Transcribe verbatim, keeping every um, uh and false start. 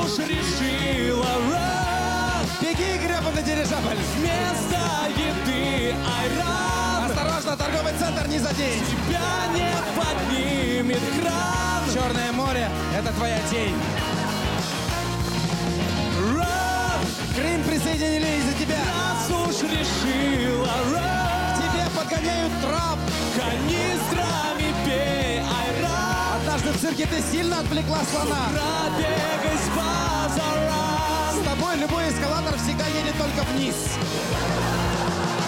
уж решила, рад. Беги, гребаный дирижабль. Вместо еды айран. Осторожно, торговый центр не задень. Тебя не поднимет кран. Черное море — это твоя тень. Рад. Крым присоединили из-за тебя. Раз уж решила, рад. Тебе подгоняют трап. Канистрами пей айран. Однажды в цирке ты сильно отвлекла слона. Пробегай с базара. С тобой любой эскалатор всегда едет только вниз.